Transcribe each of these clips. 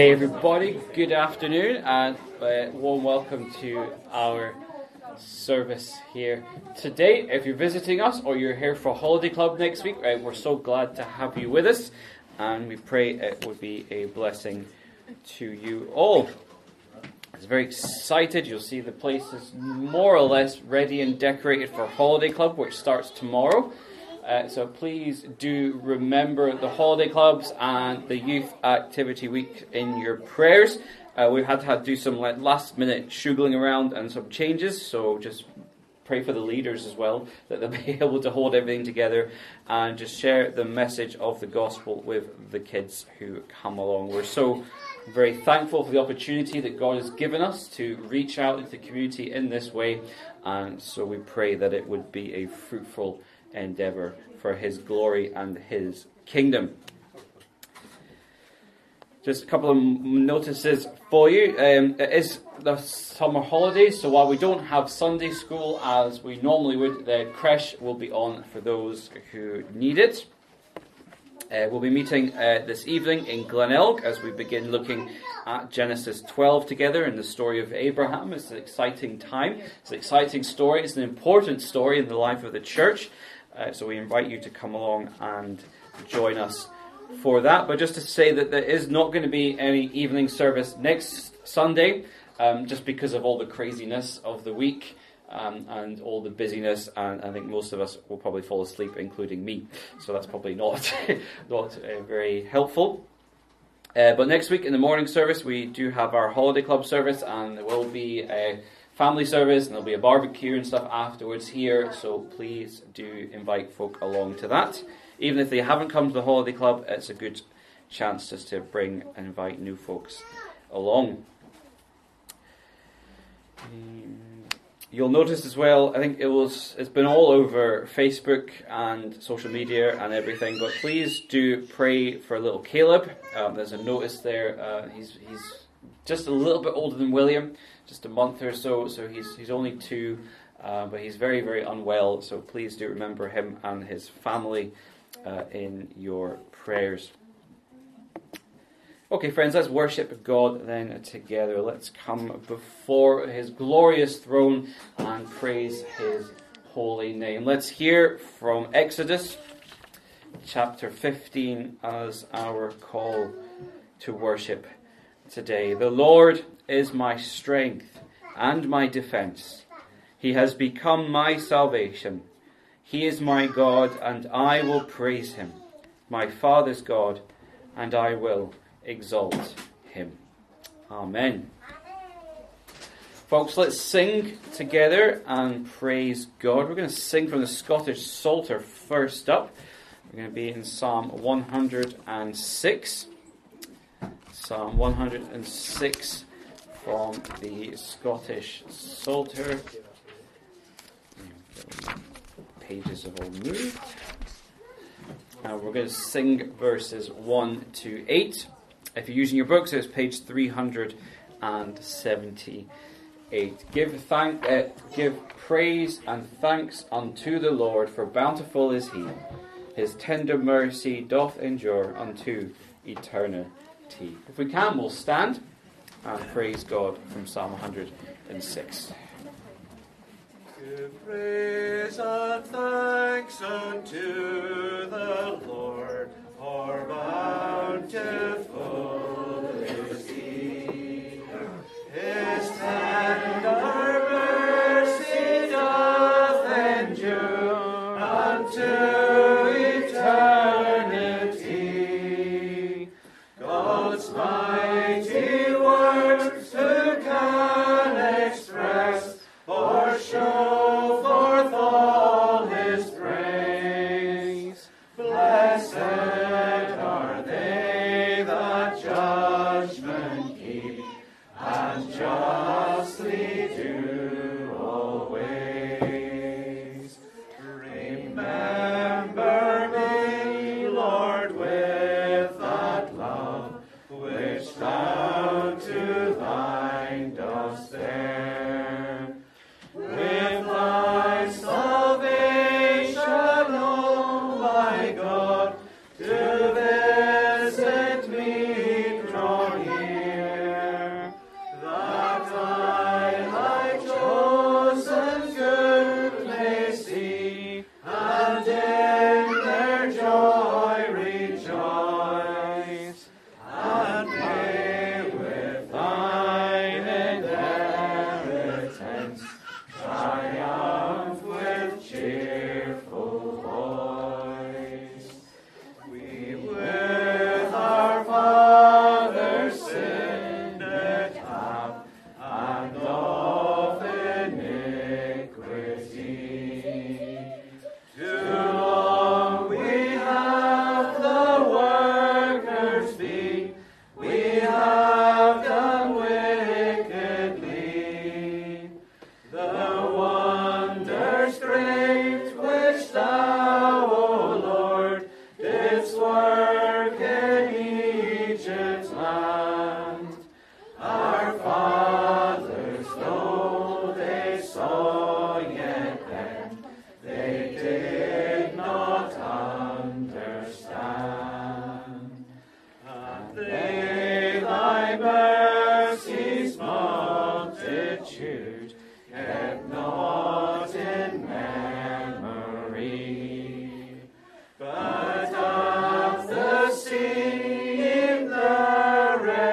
Hey everybody, good afternoon and warm welcome to our service here today. If you're visiting us or you're here for Holiday Club next week, we're so glad to have you with us and we pray it would be a blessing to you all. I'm very excited. You'll see the place is more or less ready and decorated for Holiday Club, which starts tomorrow. So please do remember the holiday clubs and the youth activity week in your prayers. We've had to do some last minute shuggling around and some changes, so just pray for the leaders as well, that they'll be able to hold everything together and just share the message of the gospel with the kids who come along. We're so very thankful for the opportunity that God has given us to reach out into the community in this way, and so we pray that it would be a fruitful endeavour for His glory and His kingdom. Just a couple of notices for you. It is the summer holidays, so while we don't have Sunday school as we normally would, the creche will be on for those who need it. We'll be meeting this evening in Glenelg as we begin looking at Genesis 12 together in the story of Abraham. It's an exciting time. It's an exciting story. It's an important story in the life of the church. So we invite you to come along and join us for that. But just to say that there is not going to be any evening service next Sunday, just because of all the craziness of the week and all the busyness. And I think most of us will probably fall asleep, including me. So that's probably not very helpful. But next week in the morning service, we do have our holiday club service, and there will be a family service, and there'll be a barbecue and stuff afterwards here, so please do invite folk along to that. Even if they haven't come to the holiday club, it's a good chance just to bring and invite new folks along. You'll notice as well, I think it's been all over Facebook and social media and everything, but please do pray for little Caleb. There's a notice there. He's just a little bit older than William, just a month or so he's only 2, but he's very, very unwell, so please do remember him and his family in your prayers. Okay, friends, let's worship God then together. Let's come before His glorious throne and praise His holy name. Let's hear from Exodus chapter 15 as our call to worship today. The Lord is my strength and my defense. He has become my salvation. He is my God, and I will praise Him, my Father's God, and I will exalt Him. Amen. Folks, let's sing together and praise God. We're going to sing from the Scottish Psalter first up. We're going to be in Psalm 106. Psalm 106 from the Scottish Psalter. Pages have all moved. Now we're going to sing verses 1 to 8. If you're using your books, it's page 378. Give praise and thanks unto the Lord, for bountiful is He. His tender mercy doth endure unto eternity. If we can, we'll stand and praise God from Psalm 106. Give praise and thanks unto the Lord, for bountiful is He. His tender mercy doth endure unto eternity. God's mighty works who can express or show forth all His praise. Blessed are they that judgment keep and justly do always. Remember me, Lord, with that love which Thou to Thine dost bear. With Thy salvation, O my God, to visit me, draw near.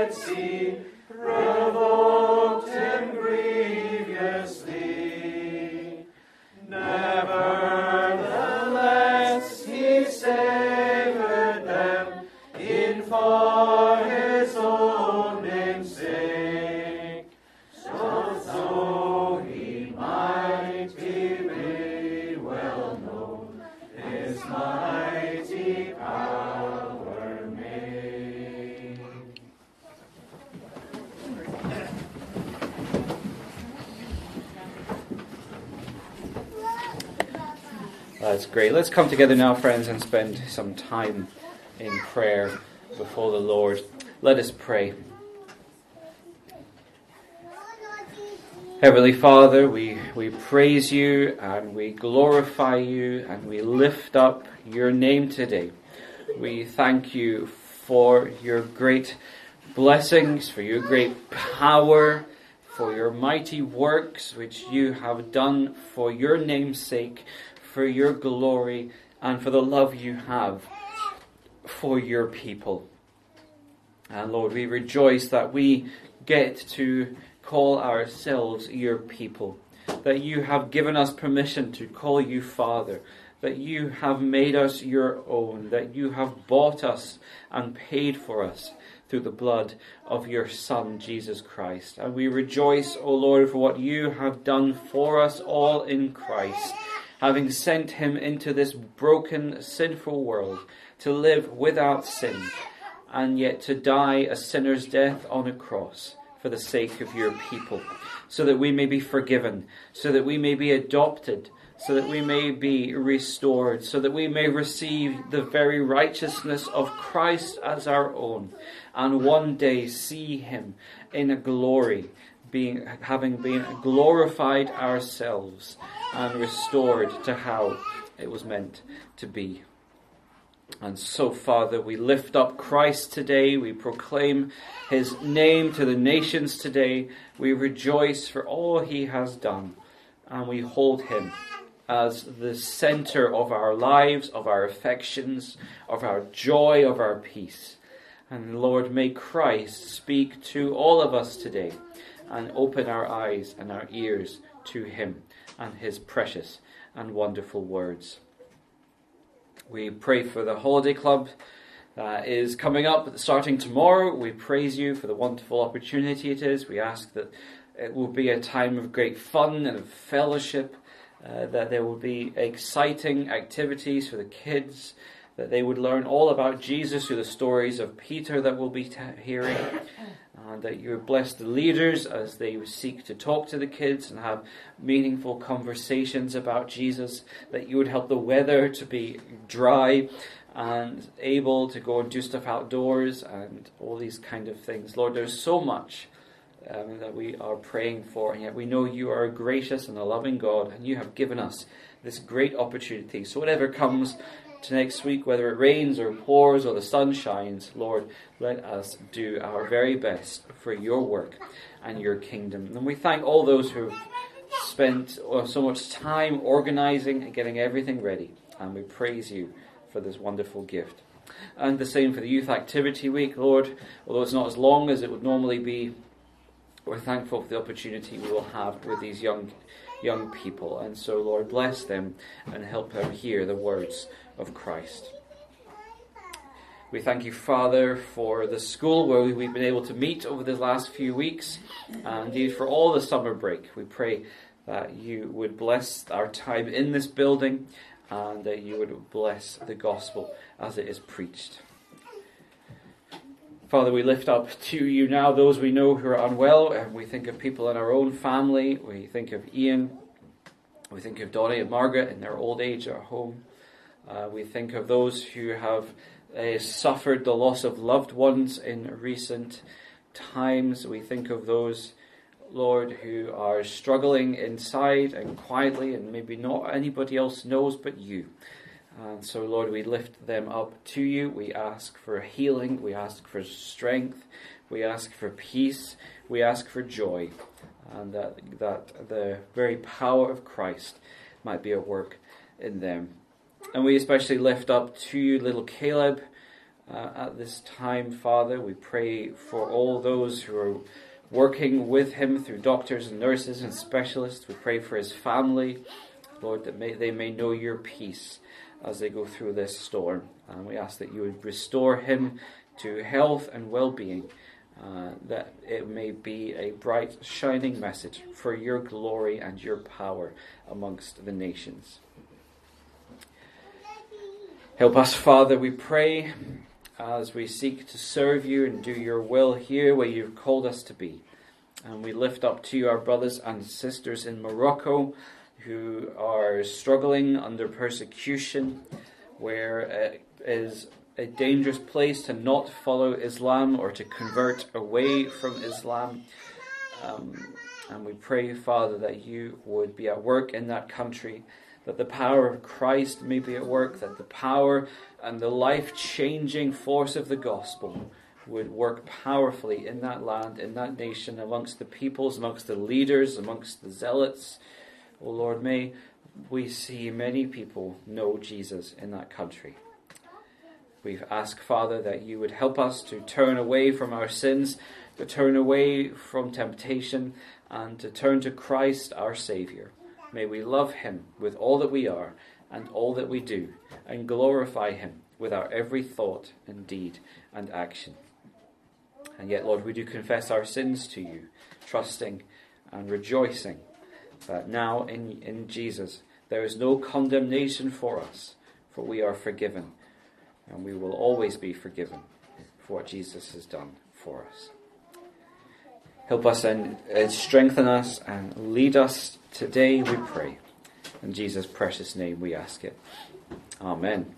Red Sea provoked him grievously. Nevertheless, he savored them in for his own name's sake, so he might be made well known, his mighty power made. That's great. Let's come together now, friends, and spend some time in prayer before the Lord. Let us pray. Heavenly Father, we praise you and we glorify you and we lift up your name today. We thank you for your great blessings, for your great power, for your mighty works which you have done for your name's sake, for your glory, and for the love you have for your people. And Lord, we rejoice that we get to call ourselves your people, that you have given us permission to call you Father, that you have made us your own, that you have bought us and paid for us through the blood of your Son, Jesus Christ. And we rejoice, O Lord, for what you have done for us all in Christ, having sent him into this broken, sinful world to live without sin, and yet to die a sinner's death on a cross for the sake of your people, so that we may be forgiven, so that we may be adopted, so that we may be restored, so that we may receive the very righteousness of Christ as our own, and one day see him in a glory, having been glorified ourselves and restored to how it was meant to be. And so, Father, we lift up Christ today. We proclaim his name to the nations today. We rejoice for all he has done. And we hold him as the center of our lives, of our affections, of our joy, of our peace. And Lord, may Christ speak to all of us today and open our eyes and our ears to him and his precious and wonderful words. We pray for the holiday club that is coming up, starting tomorrow. We praise you for the wonderful opportunity it is. We ask that it will be a time of great fun and of fellowship, that there will be exciting activities for the kids, that they would learn all about Jesus through the stories of Peter that we'll be hearing, and that you would bless the leaders as they seek to talk to the kids and have meaningful conversations about Jesus, that you would help the weather to be dry and able to go and do stuff outdoors and all these kind of things. Lord, there's so much that we are praying for, and yet we know you are a gracious and a loving God, and you have given us this great opportunity. So whatever comes to next week, whether it rains or pours or the sun shines, Lord, let us do our very best for your work and your kingdom. And we thank all those who have spent so much time organizing and getting everything ready, and we praise you for this wonderful gift. And the same for the Youth Activity Week, Lord. Although it's not as long as it would normally be, we're thankful for the opportunity we will have with these young people. And so, Lord, bless them and help them hear the words of Christ. We thank you, Father, for the school where we've been able to meet over the last few weeks, and indeed for all the summer break. We pray that you would bless our time in this building, and that you would bless the gospel as it is preached. Father, we lift up to you now those we know who are unwell, and we think of people in our own family. We think of Ian. We think of Donnie and Margaret in their old age at home. We think of those who have suffered the loss of loved ones in recent times. We think of those, Lord, who are struggling inside and quietly, and maybe not anybody else knows but you. And so, Lord, we lift them up to you. We ask for healing. We ask for strength. We ask for peace. We ask for joy. And that the very power of Christ might be at work in them. And we especially lift up to you little Caleb, at this time, Father. We pray for all those who are working with him through doctors and nurses and specialists. We pray for his family, Lord, that they may know your peace as they go through this storm. And we ask that you would restore him to health and well-being, that it may be a bright, shining message for your glory and your power amongst the nations. Help us, Father, we pray, as we seek to serve you and do your will here where you've called us to be. And we lift up to you our brothers and sisters in Morocco who are struggling under persecution, where it is a dangerous place to not follow Islam or to convert away from Islam. And we pray, Father, that you would be at work in that country, that the power of Christ may be at work, that the power and the life-changing force of the gospel would work powerfully in that land, in that nation, amongst the peoples, amongst the leaders, amongst the zealots. Oh Lord, may we see many people know Jesus in that country. We ask, Father, that you would help us to turn away from our sins, to turn away from temptation, and to turn to Christ, our Saviour. May we love him with all that we are and all that we do, and glorify him with our every thought and deed and action. And yet, Lord, we do confess our sins to you, trusting and rejoicing that now in Jesus there is no condemnation for us, for we are forgiven, and we will always be forgiven for what Jesus has done for us. Help us and strengthen us and lead us today, we pray. In Jesus' precious name we ask it. Amen.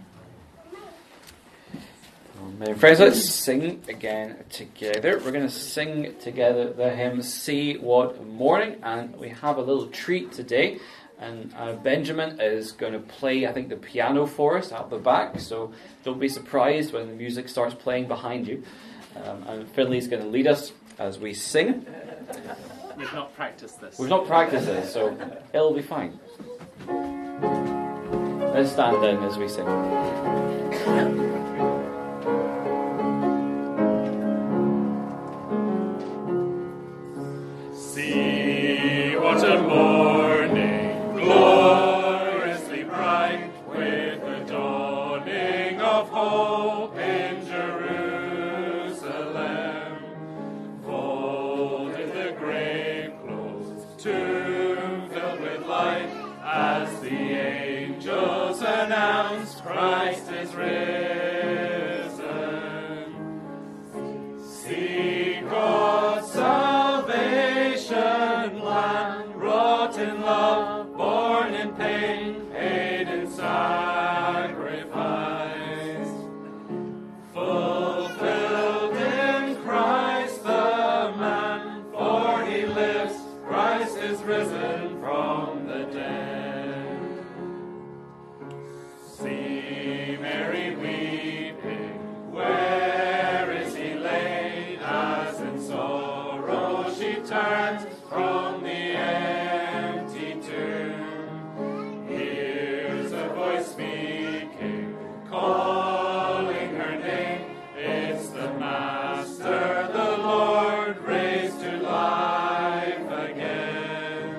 Amen. Friends, let's sing again together. We're going to sing together the hymn See What Morning, and we have a little treat today. And Benjamin is going to play, I think, the piano for us at the back, so don't be surprised when the music starts playing behind you. And Finley's going to lead us as we sing. We've not practiced this. We've not practiced this, so it'll be fine. Let's stand down as we sing. See what a morning, gloriously bright, with the dawning of hope in Jerusalem. Folded the grave clothes, tomb filled with light, as the angels announced Christ is risen. See God's salvation plan, wrought in love, born in pain, paid in sacrifice. Fulfilled in Christ the man, for he lives, Christ is risen from the dead. See Mary weeping, where is he laid? As in sorrow she turns from the empty tomb. Hears a voice speaking, calling her name. It's the Master, the Lord, raised to life again.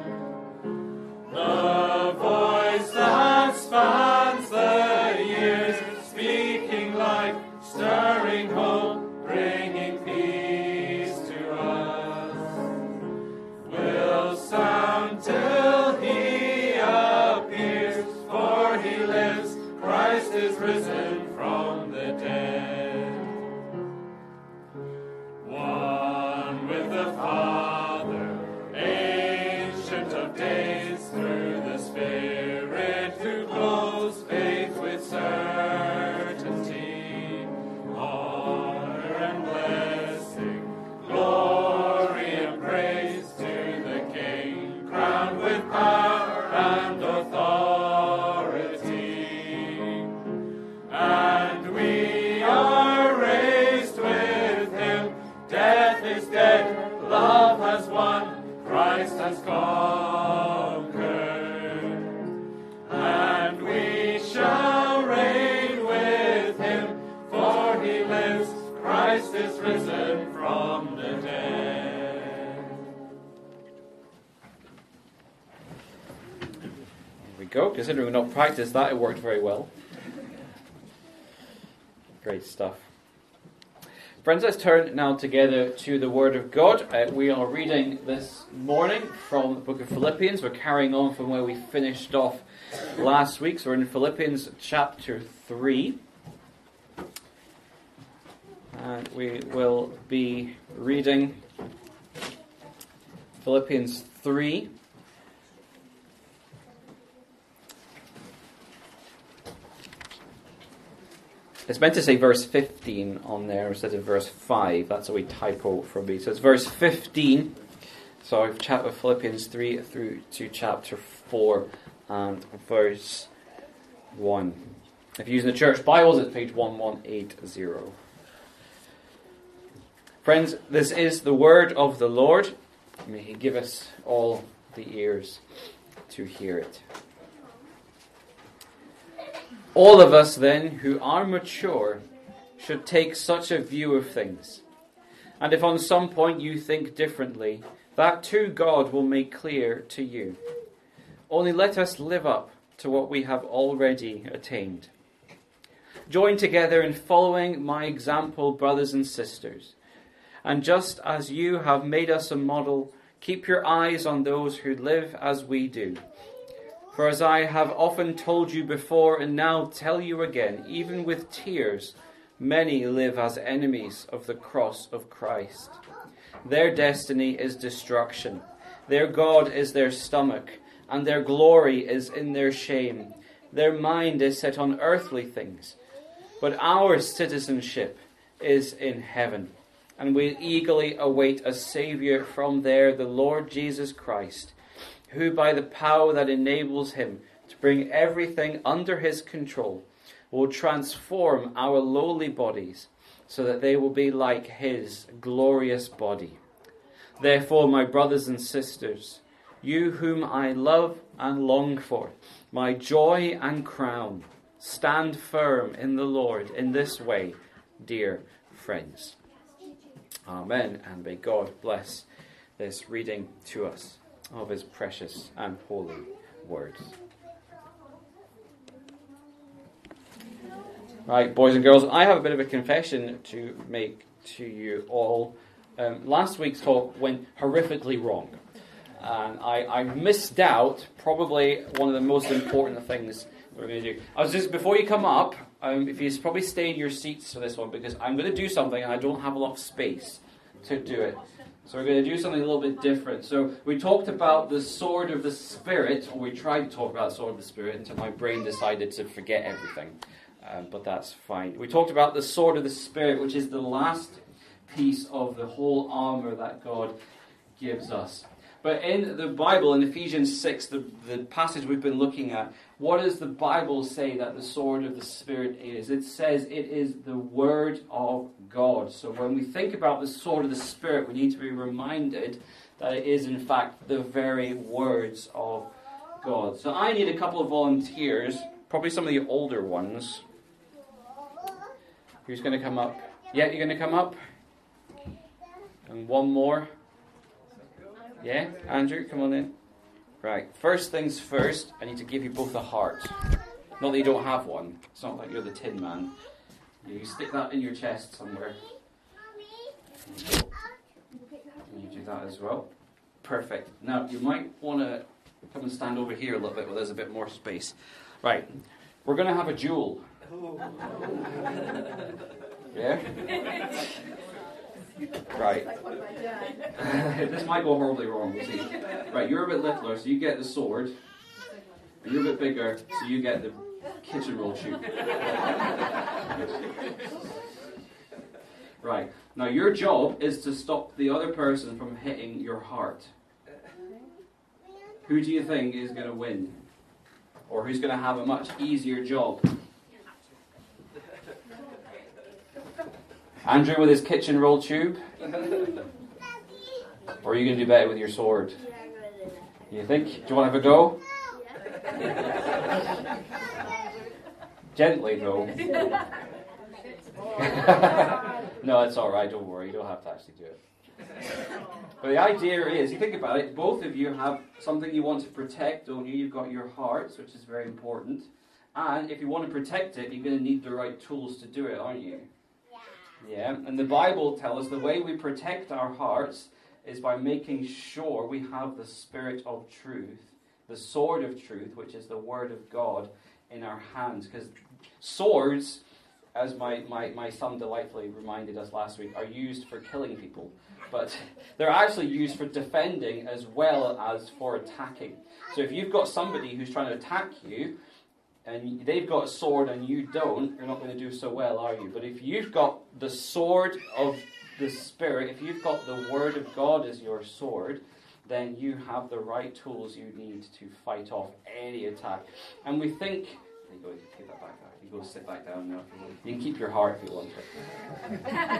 The voice that spans the years, speaking life, stirring hope, bringing peace to us, will sound till he appears, for he lives, Christ is risen from the dead. One with the Father, ancient of days, through the Spirit who clothes faith with certainty. Honor and blessing, glory and praise to the King, crowned with power and authority. And we are raised with him. Death is dead, love has won, Christ has conquered. And we shall reign with him, for risen from the dead. There we go. Considering we've not practiced that, it worked very well. Great stuff. Friends, let's turn now together to the Word of God. We are reading this morning from the book of Philippians. We're carrying on from where we finished off last week. So we're in Philippians chapter 3. And we will be reading Philippians 3. It's meant to say verse 15 on there instead of verse 5. That's a wee typo from me. So it's verse 15. So I've chatted with Philippians 3 through to chapter 4 and verse 1. If you're using the church Bibles, it's page 1180. Friends, this is the word of the Lord. May He give us all the ears to hear it. All of us, then, who are mature, should take such a view of things. And if on some point you think differently, that too God will make clear to you. Only let us live up to what we have already attained. Join together in following my example, brothers and sisters. And just as you have made us a model, keep your eyes on those who live as we do. For as I have often told you before and now tell you again, even with tears, many live as enemies of the cross of Christ. Their destiny is destruction. Their God is their stomach, and their glory is in their shame. Their mind is set on earthly things. But our citizenship is in heaven, and we eagerly await a Saviour from there, the Lord Jesus Christ, who by the power that enables him to bring everything under his control will transform our lowly bodies so that they will be like his glorious body. Therefore, my brothers and sisters, you whom I love and long for, my joy and crown, stand firm in the Lord in this way, dear friends. Amen, and may God bless this reading to us of his precious and holy words. Right, boys and girls, I have a bit of a confession to make to you all. Last week's talk went horrifically wrong. And I missed out probably one of the most important things we're going to do. I was just, before you come up, if you probably stay in your seats for this one, because I'm going to do something and I don't have a lot of space to do it. So we're going to do something a little bit different. So we talked about the sword of the Spirit, or we tried to talk about the sword of the Spirit until my brain decided to forget everything. But that's fine. We talked about the sword of the Spirit, which is the last piece of the whole armor that God gives us. But in the Bible, in Ephesians 6, the passage we've been looking at, what does the Bible say that the sword of the Spirit is? It says it is the Word of God. So when we think about the sword of the Spirit, we need to be reminded that it is in fact the very words of God. So I need a couple of volunteers, probably some of the older ones. Who's going to come up? Yeah, you're going to come up? And one more. Yeah, Andrew, come on in. Right, first things first, I need to give you both a heart. Not that you don't have one. It's not like you're the Tin Man. You stick that in your chest somewhere. And you do that as well. Perfect. Now, you might want to come and stand over here a little bit where there's a bit more space. Right, we're going to have a duel. Yeah? Right. This might go horribly wrong, we'll see. Right, you're a bit littler, so you get the sword. And you're a bit bigger, so you get the kitchen roll tube. Right. Now your job is to stop the other person from hitting your heart. Who do you think is going to win? Or who's going to have a much easier job? Andrew with his kitchen roll tube? Or are you going to do better with your sword? You think? Do you want to have a go? Gently though. No, it's all right. Don't worry. You don't have to actually do it. But the idea is, you think about it, both of you have something you want to protect, don't you? You've got your hearts, which is very important. And if you want to protect it, you're going to need the right tools to do it, aren't you? Yeah. And the Bible tells us the way we protect our hearts is by making sure we have the Spirit of truth, the sword of truth, which is the Word of God, in our hands. Because swords, as my son delightfully reminded us last week, are used for killing people. But they're actually used for defending as well as for attacking. So if you've got somebody who's trying to attack you, and they've got a sword and you don't, you're not going to do so well, are you? But if you've got the sword of the Spirit, if you've got the Word of God as your sword, then you have the right tools you need to fight off any attack. And we think... There you go, you take that back down. You go sit back down now. You can keep your heart if you want it.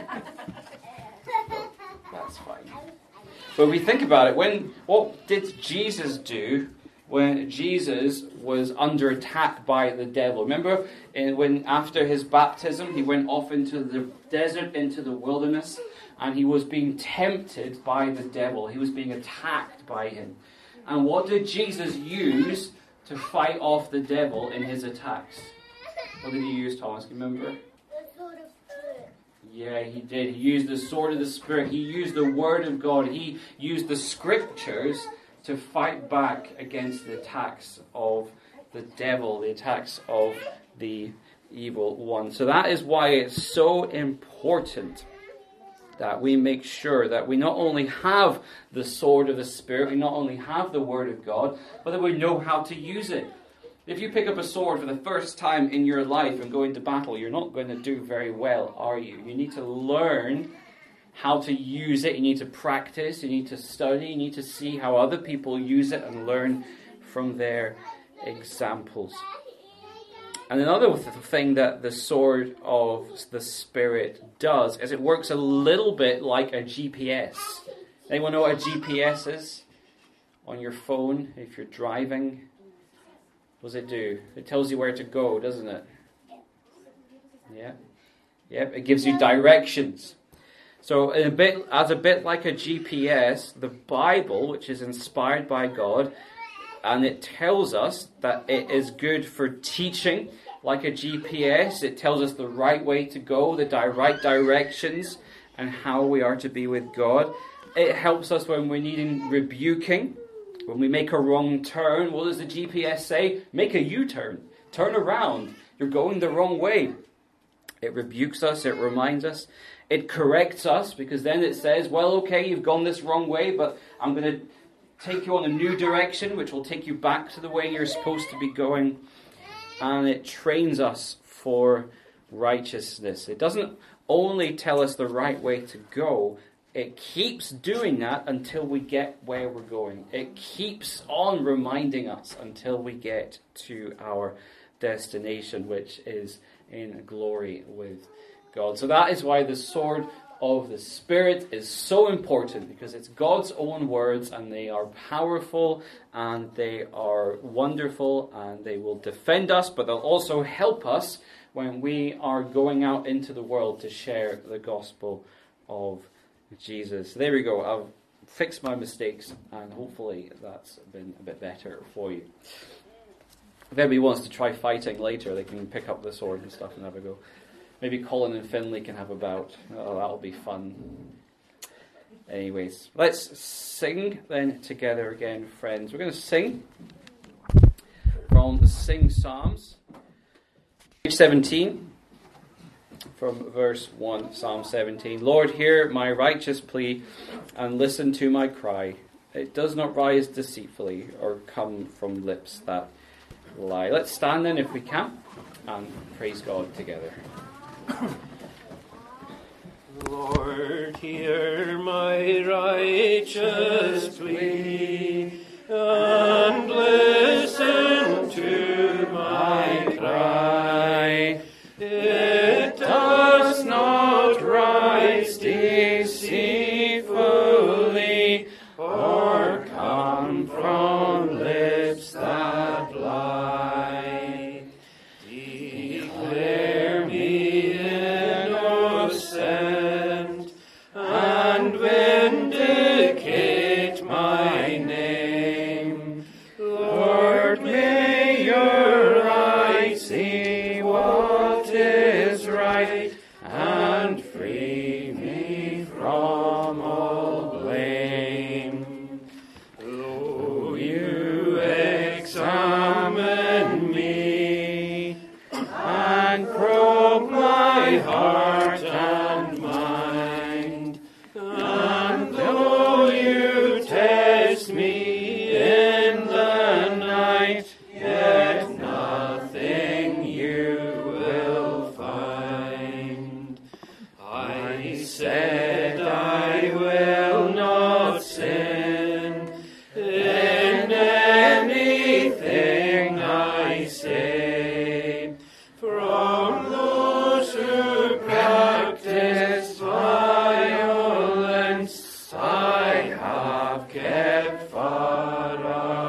That's fine. But we think about it, what did Jesus do when Jesus was under attack by the devil? Remember when after his baptism he went off into the desert, into the wilderness, and he was being tempted by the devil. He was being attacked by him. And what did Jesus use to fight off the devil in his attacks? What did he use, Thomas? Can you remember? The sword of Spirit. Yeah, he did. He used the sword of the Spirit. He used the Word of God. He used the Scriptures to fight back against the attacks of the devil, the attacks of the evil one. So that is why it's so important that we make sure that we not only have the sword of the Spirit, we not only have the Word of God, but that we know how to use it. If you pick up a sword for the first time in your life and go into battle, you're not going to do very well, are you? You need to learn how to use it. You need to practice. You need to study. You need to see how other people use it and learn from their examples. And another thing that the sword of the Spirit does is it works a little bit like a GPS. Anyone know what a GPS is? On your phone, if you're driving, what does it do? It tells you where to go, doesn't it? Yeah. Yep, it gives you directions. So a bit like a GPS, the Bible, which is inspired by God, and it tells us that it is good for teaching. Like a GPS, it tells us the right way to go, the right directions, and how we are to be with God. It helps us when we're needing rebuking. When we make a wrong turn, what does the GPS say? Make a U-turn. Turn around. You're going the wrong way. It rebukes us. It reminds us. It corrects us, because then it says, well, okay, you've gone this wrong way, but I'm going to take you on a new direction, which will take you back to the way you're supposed to be going. And it trains us for righteousness. It doesn't only tell us the right way to go, it keeps doing that until we get where we're going. It keeps on reminding us until we get to our destination, which is in glory with God. So that is why the sword of the Spirit is so important, because it's God's own words, and they are powerful, and they are wonderful, and they will defend us, but they'll also help us when we are going out into the world to share the gospel of Jesus. There we go. I've fixed my mistakes, and hopefully that's been a bit better for you. If anybody wants to try fighting later, they can pick up the sword and stuff and have a go. Maybe Colin and Finley can have a bout. Oh, that'll be fun. Anyways, let's sing then together again, friends. We're going to sing from the Sing Psalms, page 17, from verse 1, Psalm 17. Lord, hear my righteous plea and listen to my cry. It does not rise deceitfully or come from lips that lie. Let's stand then if we can and praise God together. Lord, hear my righteous plea, and listen to my cry. It does not rise deceitfully, or come from lips that lie. Declare me in proclaim. Though you examine me and probe my heart and mind, and though you test me in the night, yet nothing you will find. I said I will not sin in anything I say. From those who practice violence, I have kept far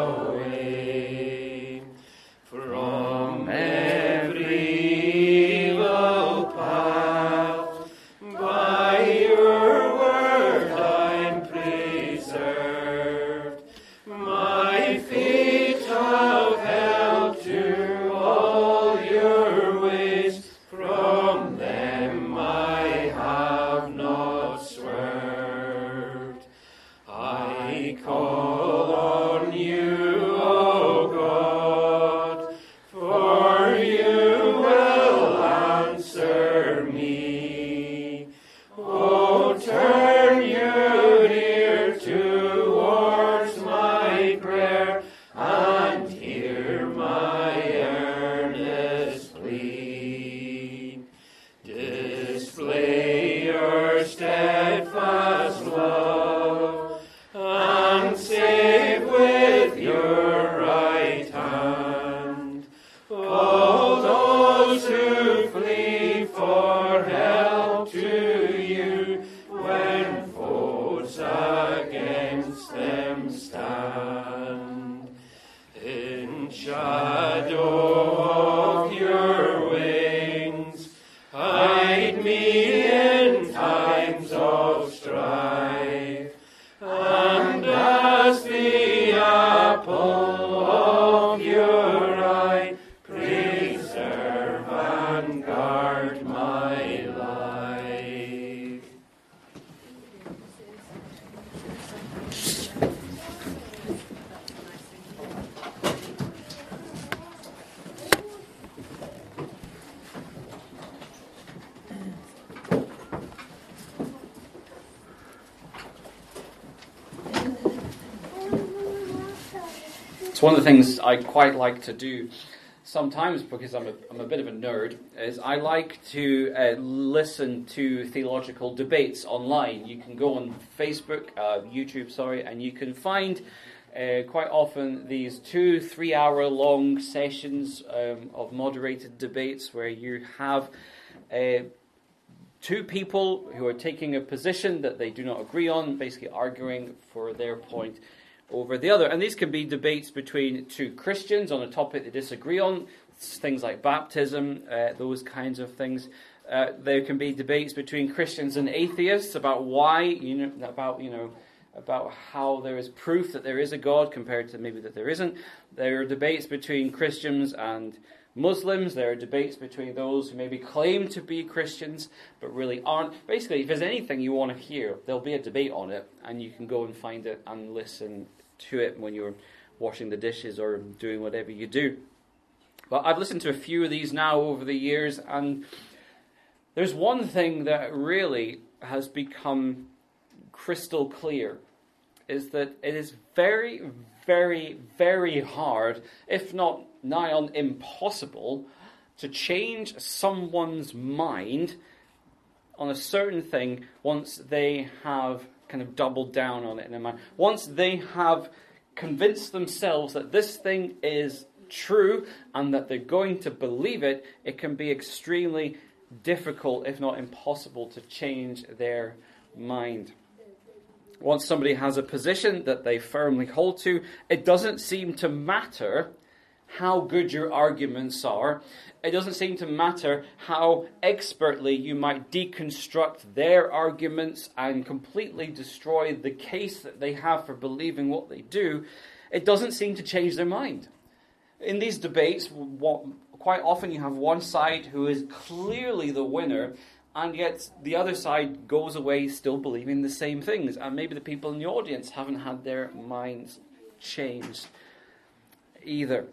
away. From every evil path, by your word I'm preserved. My feet have held to all your ways, from them I have not swerved. I call on you, O God, for you will answer me. Oh, turn your ear towards my prayer and hear my earnest plea. Display your steadfast love and save with your right hand all those who flee for help to you when foes against them stand. In shadow of your wings, hide me in times of strife, and as the apple of your eye, preserve and guard my life. It's one of the things I quite like to do sometimes, because I'm a bit of a nerd, is I like to listen to theological debates online. You can go on Facebook, YouTube, and you can find quite often these 2-3 hour long sessions of moderated debates where you have two people who are taking a position that they do not agree on, basically arguing for their point over the other. And these can be debates between two Christians on a topic they disagree on, things like baptism, those kinds of things. There can be debates between Christians and atheists about why, about how there is proof that there is a God compared to maybe that there isn't. There are debates between Christians and Muslims. There are debates between those who maybe claim to be Christians but really aren't. Basically, if there's anything you want to hear, there'll be a debate on it, and you can go and find it and listen to it when you're washing the dishes or doing whatever you do. But I've listened to a few of these now over the years, and there's one thing that really has become crystal clear, is that it is very, very, very hard, if not nigh on impossible, to change someone's mind on a certain thing once they have kind of doubled down on it in their mind. Once they have convinced themselves that this thing is true and that they're going to believe it, it can be extremely difficult, if not impossible, to change their mind. Once somebody has a position that they firmly hold to, it doesn't seem to matter how good your arguments are. It doesn't seem to matter how expertly you might deconstruct their arguments and completely destroy the case that they have for believing what they do. It doesn't seem to change their mind. In these debates, quite often you have one side who is clearly the winner, and yet the other side goes away still believing the same things. And maybe the people in the audience haven't had their minds changed either.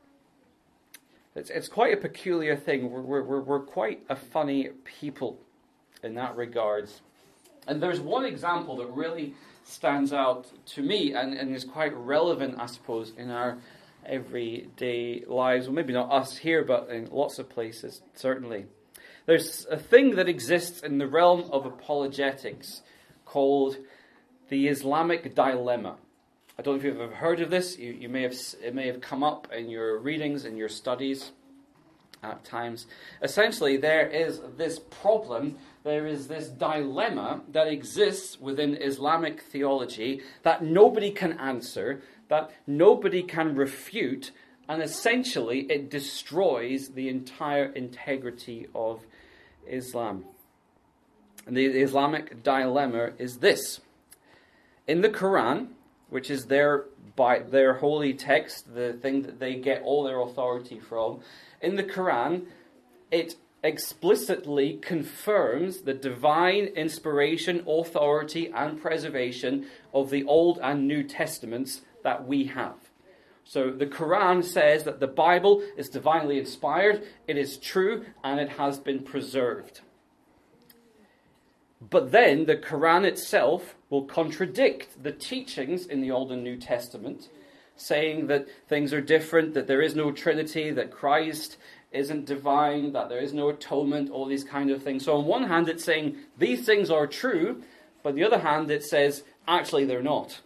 It's quite a peculiar thing. We're quite a funny people in that regards. And there's one example that really stands out to me and is quite relevant, I suppose, in our everyday lives. Well, maybe not us here, but in lots of places, certainly. There's a thing that exists in the realm of apologetics called the Islamic dilemma. I don't know if you've ever heard of this. It may have come up in your readings, in your studies at times. Essentially, there is this problem, there is this dilemma that exists within Islamic theology that nobody can answer, that nobody can refute, and essentially it destroys the entire integrity of Islam. And the Islamic dilemma is this. In the Quran, which is their holy text, the thing that they get all their authority from, in the Quran, it explicitly confirms the divine inspiration, authority, and preservation of the Old and New Testaments that we have. So the Quran says that the Bible is divinely inspired, it is true, and it has been preserved. But then the Quran itself will contradict the teachings in the Old and New Testament, saying that things are different, that there is no Trinity, that Christ isn't divine, that there is no atonement, all these kind of things. So on one hand it's saying these things are true, but on the other hand it says actually they're not.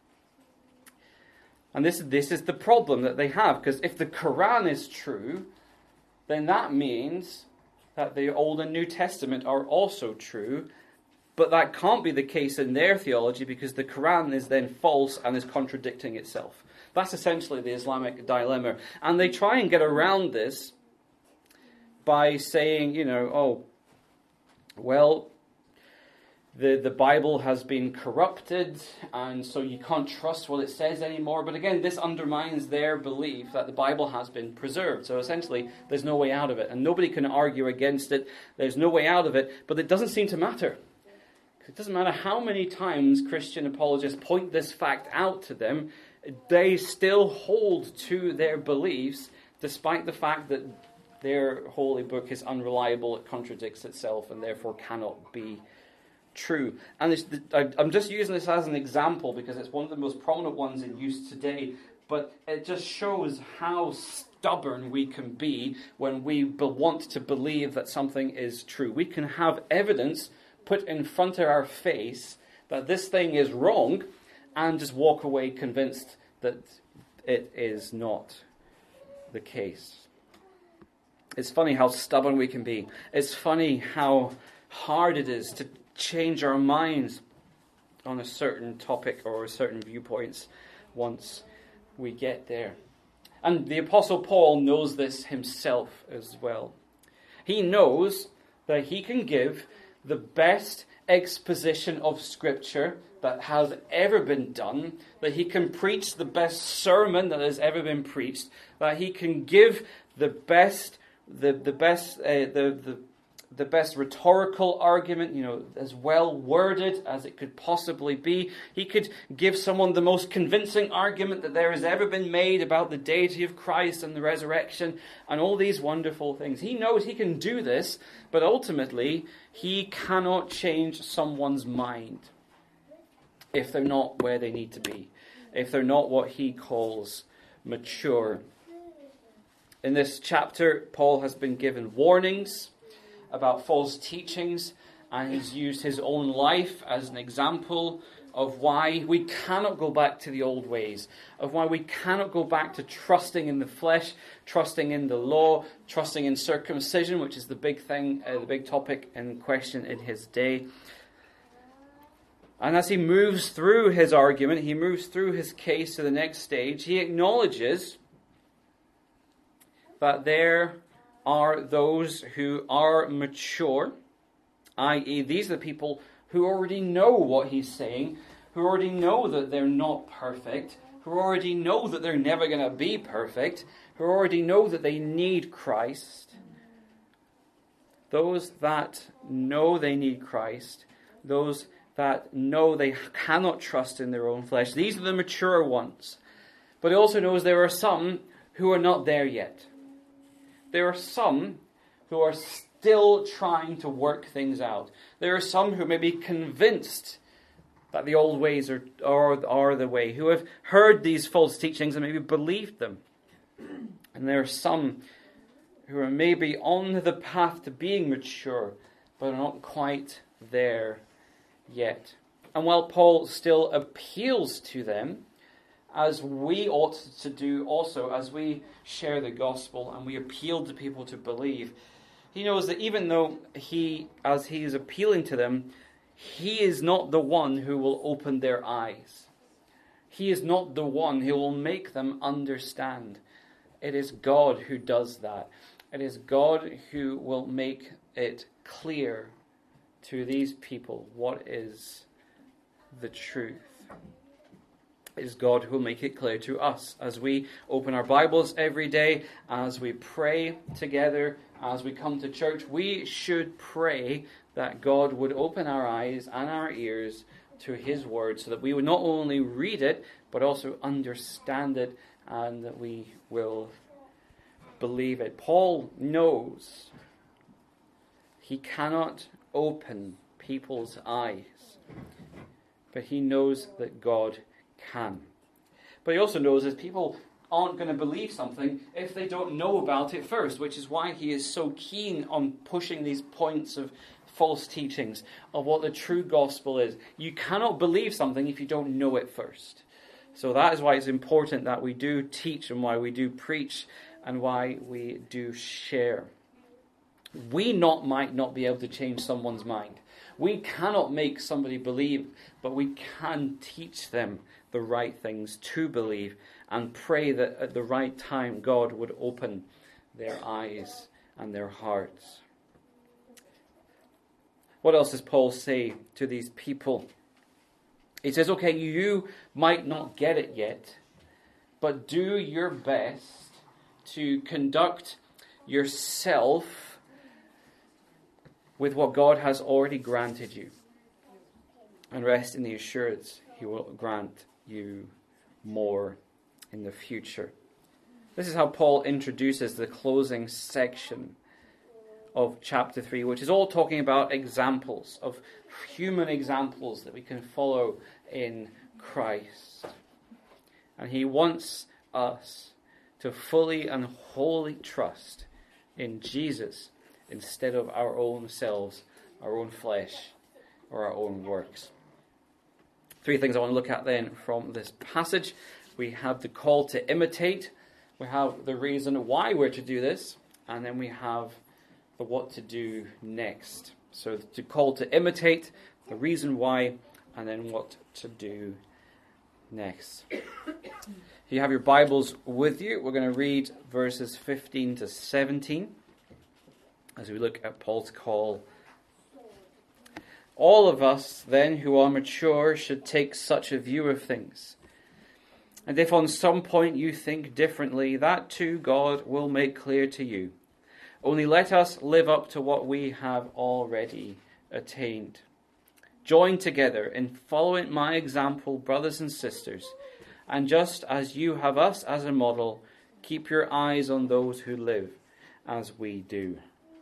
And this is the problem that they have, because if the Quran is true, then that means that the Old and New Testament are also true, but that can't be the case in their theology because the Quran is then false and is contradicting itself. That's essentially the Islamic dilemma. And they try and get around this by saying, the Bible has been corrupted, and so you can't trust what it says anymore. But again, this undermines their belief that the Bible has been preserved. So essentially, there's no way out of it, and nobody can argue against it. There's no way out of it, but it doesn't seem to matter. It doesn't matter how many times Christian apologists point this fact out to them, they still hold to their beliefs, despite the fact that their holy book is unreliable, it contradicts itself, and therefore cannot be true. And I'm just using this as an example because it's one of the most prominent ones in use today, but it just shows how stubborn we can be when we want to believe that something is true. We can have evidence put in front of our face that this thing is wrong and just walk away convinced that it is not the case. It's funny how stubborn we can be. It's funny how hard it is to change our minds on a certain topic or certain viewpoints once we get there. And the Apostle Paul knows this himself as well. He knows that he can give the best exposition of Scripture that has ever been done, that he can preach the best sermon that has ever been preached, that he can give the best rhetorical argument, as well worded as it could possibly be. He could give someone the most convincing argument that there has ever been made about the deity of Christ and the resurrection and all these wonderful things. He knows he can do this, but ultimately he cannot change someone's mind if they're not where they need to be, if they're not what he calls mature. In this chapter, Paul has been given warnings about false teachings, and he's used his own life as an example of why we cannot go back to the old ways, of why we cannot go back to trusting in the flesh, trusting in the law, trusting in circumcision, which is the big thing, the big topic in question in his day. And as he moves through his argument, he moves through his case to the next stage, he acknowledges that there are those who are mature, i.e. these are the people who already know what he's saying, who already know that they're not perfect, who already know that they're never going to be perfect, who already know that they need Christ. those that know they need Christ, those that know they cannot trust in their own flesh. These are the mature ones. But he also knows there are some who are not there yet. There are some who are still trying to work things out. There are some who may be convinced that the old ways are the way, who have heard these false teachings and maybe believed them. And there are some who are maybe on the path to being mature, but are not quite there yet. And while Paul still appeals to them, as we ought to do also, as we share the gospel and we appeal to people to believe, he knows that even though as he is appealing to them, he is not the one who will open their eyes. He is not the one who will make them understand. It is God who does that. It is God who will make it clear to these people what is the truth. It is God who will make it clear to us as we open our Bibles every day, as we pray together, as we come to church. We should pray that God would open our eyes and our ears to His Word so that we would not only read it, but also understand it, and that we will believe it. Paul knows he cannot open people's eyes, but he knows that God can. But he also knows that people aren't going to believe something if they don't know about it first, which is why he is so keen on pushing these points of false teachings, of what the true gospel is. You cannot believe something if you don't know it first. So that is why it's important that we do teach and why we do preach and why we do share. We might not be able to change someone's mind. We cannot make somebody believe, but we can teach them the right things to believe and pray that at the right time God would open their eyes and their hearts. What else does Paul say to these people? He says, okay, you might not get it yet, but do your best to conduct yourself with what God has already granted you, and rest in the assurance He will grant you more in the future. This is how Paul introduces the closing section of chapter 3, which is all talking about examples, of human examples that we can follow in Christ. And he wants us to fully and wholly trust in Jesus instead of our own selves, our own flesh, or our own works. Three things I want to look at then from this passage. We have the call to imitate, we have the reason why we're to do this, and then we have the what to do next. So the call to imitate, the reason why, and then what to do next. If you have your Bibles with you, we're going to read verses 15 to 17 as we look at Paul's call. All of us, then, who are mature, should take such a view of things. And if on some point you think differently, that too God will make clear to you. Only let us live up to what we have already attained. Join together in following my example, brothers and sisters, and just as you have us as a model, keep your eyes on those who live as we do.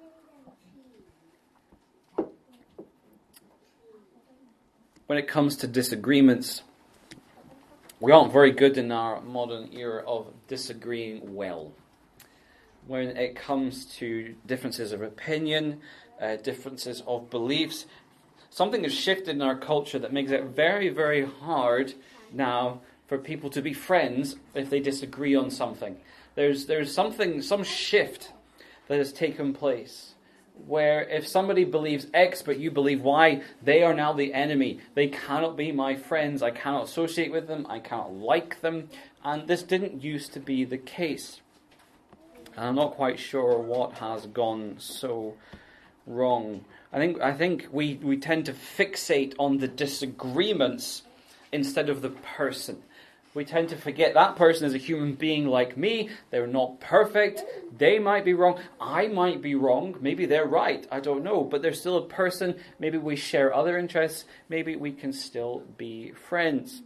When it comes to disagreements, we aren't very good in our modern era of disagreeing well. When it comes to differences of opinion, differences of beliefs, something has shifted in our culture that makes it very, very hard now for people to be friends if they disagree on something. There's some shift that has taken place where if somebody believes X but you believe Y, they are now the enemy. They cannot be my friends. I cannot associate with them. I cannot like them. And this didn't used to be the case. And I'm not quite sure what has gone so wrong. I think we tend to fixate on the disagreements instead of the person. We tend to forget that person is a human being like me. They're not perfect. They might be wrong. I might be wrong. Maybe they're right. I don't know. But they're still a person. Maybe we share other interests. Maybe we can still be friends.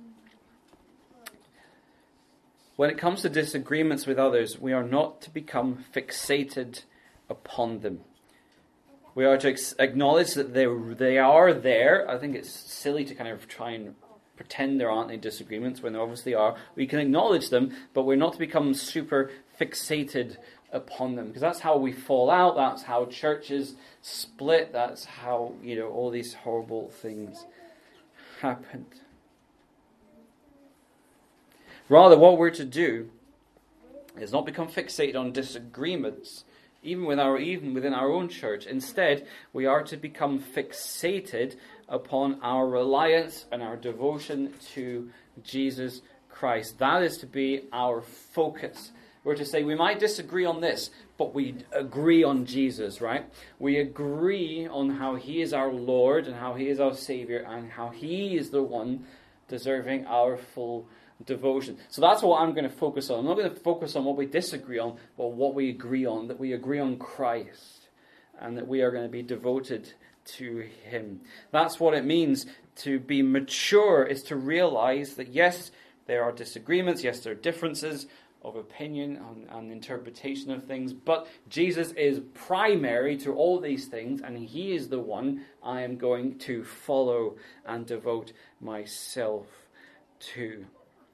When it comes to disagreements with others, we are not to become fixated upon them. We are to acknowledge that they are there. I think it's silly to kind of try and pretend there aren't any disagreements when there obviously are. We can acknowledge them, but we're not to become super fixated upon them, because that's how we fall out. That's how churches split. That's how, all these horrible things happened. Rather, what we're to do is not become fixated on disagreements, even within our own church. Instead, we are to become fixated upon our reliance and our devotion to Jesus Christ. That is to be our focus. We're to say we might disagree on this, but we agree on Jesus, right? We agree on how he is our Lord and how he is our Savior and how he is the one deserving our full devotion. So that's what I'm going to focus on. I'm not going to focus on what we disagree on, but what we agree on, that we agree on Christ and that we are going to be devoted to him. That's what it means to be mature, is to realize that yes, there are disagreements, yes, there are differences of opinion and interpretation of things, but Jesus is primary to all these things, and he is the one I am going to follow and devote myself to.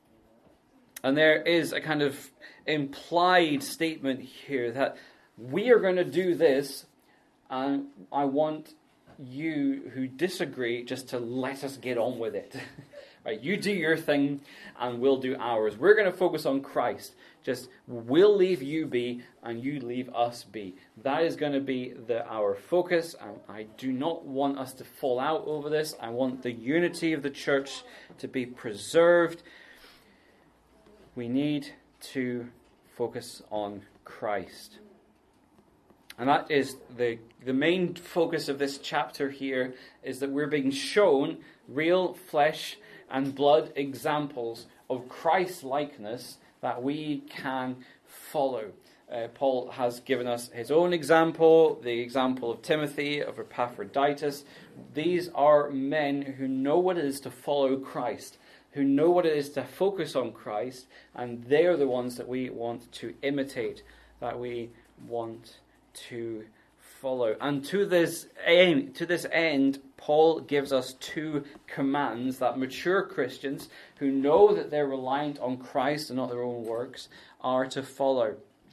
And there is a kind of implied statement here that we are going to do this, and I want you who disagree just to let us get on with it. Right? You do your thing, and we'll do ours. We're going to focus on Christ. Just we'll leave you be, and you leave us be. That is going to be our focus. And I do not want us to fall out over this. I want the unity of the church to be preserved. We need to focus on Christ. And that is the main focus of this chapter here, is that we're being shown real flesh and blood examples of Christ-likeness that we can follow. Paul has given us his own example, the example of Timothy, of Epaphroditus. These are men who know what it is to follow Christ, who know what it is to focus on Christ, and they're the ones that we want to imitate, that we want to follow. And to this end, Paul gives us two commands that mature Christians who know that they're reliant on Christ and not their own works are to follow.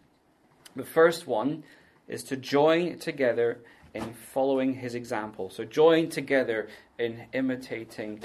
The first one is to join together in following his example. So join together in imitating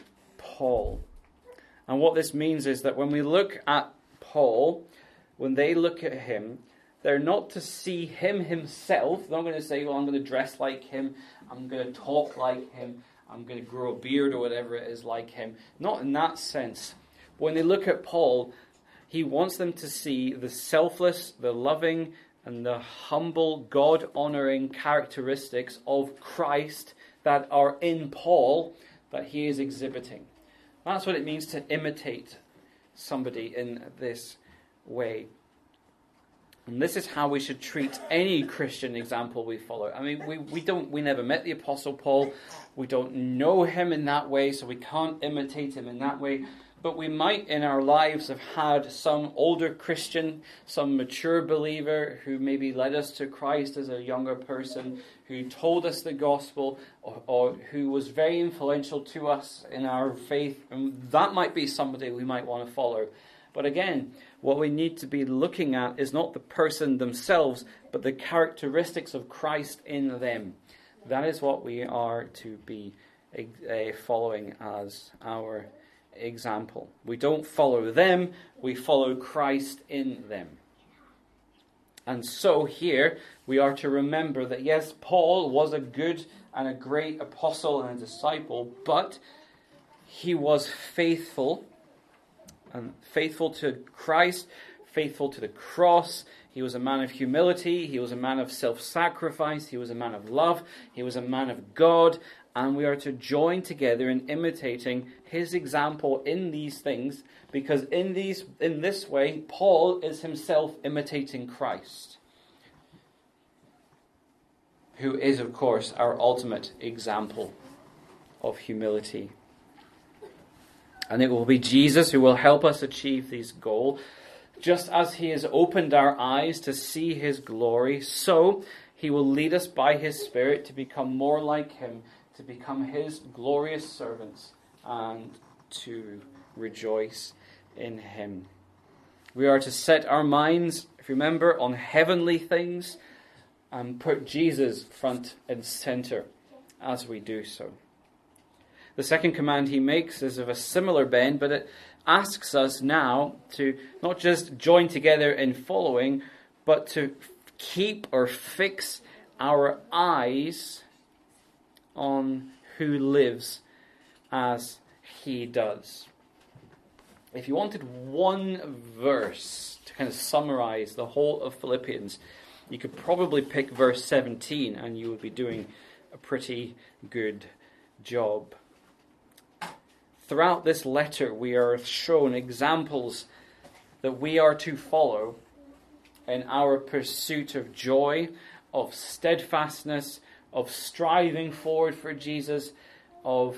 Paul. And what this means is that when we look at Paul, when they look at him, they're not to see him himself. They're not going to say, well, I'm going to dress like him. I'm going to talk like him. I'm going to grow a beard or whatever it is like him. Not in that sense. When they look at Paul, he wants them to see the selfless, the loving, and the humble, God-honoring characteristics of Christ that are in Paul that he is exhibiting. That's what it means to imitate somebody in this way. And this is how we should treat any Christian example we follow. I mean, we never met the Apostle Paul. We don't know him in that way, so we can't imitate him in that way. But we might in our lives have had some older Christian, some mature believer who maybe led us to Christ as a younger person, who told us the gospel, or who was very influential to us in our faith. And that might be somebody we might want to follow. But again, what we need to be looking at is not the person themselves, but the characteristics of Christ in them. That is what we are to be following as our example. We don't follow them, we follow Christ in them. And so here we are to remember that yes, Paul was a good and a great apostle and a disciple, but he was faithful, and faithful to Christ, faithful to the cross. He was a man of humility, he was a man of self-sacrifice, he was a man of love, he was a man of God, and we are to join together in imitating his example in these things, because in this way, Paul is himself imitating Christ, who is, of course, our ultimate example of humility. And it will be Jesus who will help us achieve this goal. Just as he has opened our eyes to see his glory, so he will lead us by his Spirit to become more like him, to become his glorious servants, and to rejoice in him. We are to set our minds, if you remember, on heavenly things, and put Jesus front and center as we do so. The second command he makes is of a similar bend, but it asks us now to not just join together in following, but to keep or fix our eyes on who lives as he does. If you wanted one verse to kind of summarize the whole of Philippians, you could probably pick verse 17 and you would be doing a pretty good job. Throughout this letter, we are shown examples that we are to follow in our pursuit of joy, of steadfastness, of striving forward for Jesus, of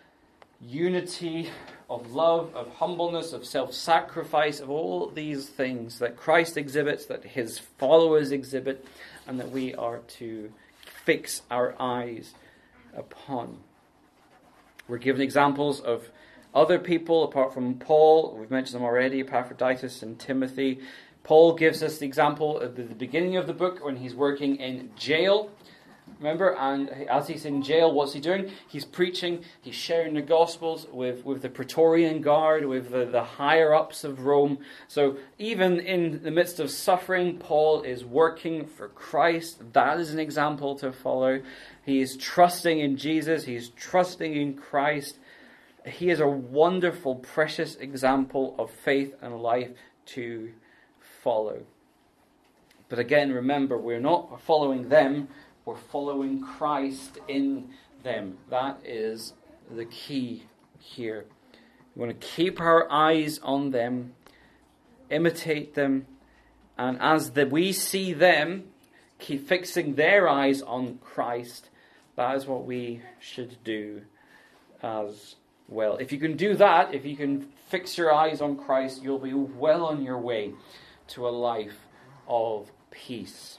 unity, of love, of humbleness, of self-sacrifice, of all these things that Christ exhibits, that his followers exhibit, and that we are to fix our eyes upon. We're given examples of other people apart from Paul. We've mentioned them already, Epaphroditus and Timothy. Paul gives us the example at the beginning of the book when he's working in jail. Remember, and as he's in jail, what's he doing? He's preaching, he's sharing the Gospels with the Praetorian Guard, with the higher-ups of Rome. So even in the midst of suffering, Paul is working for Christ. That is an example to follow. He is trusting in Jesus, he's trusting in Christ. He is a wonderful, precious example of faith and life to follow. But again, remember, we're not following them, we're following Christ in them. That is the key here. We want to keep our eyes on them, imitate them, and as we see them, keep fixing their eyes on Christ. That is what we should do as well. If you can do that, if you can fix your eyes on Christ, you'll be well on your way to a life of peace.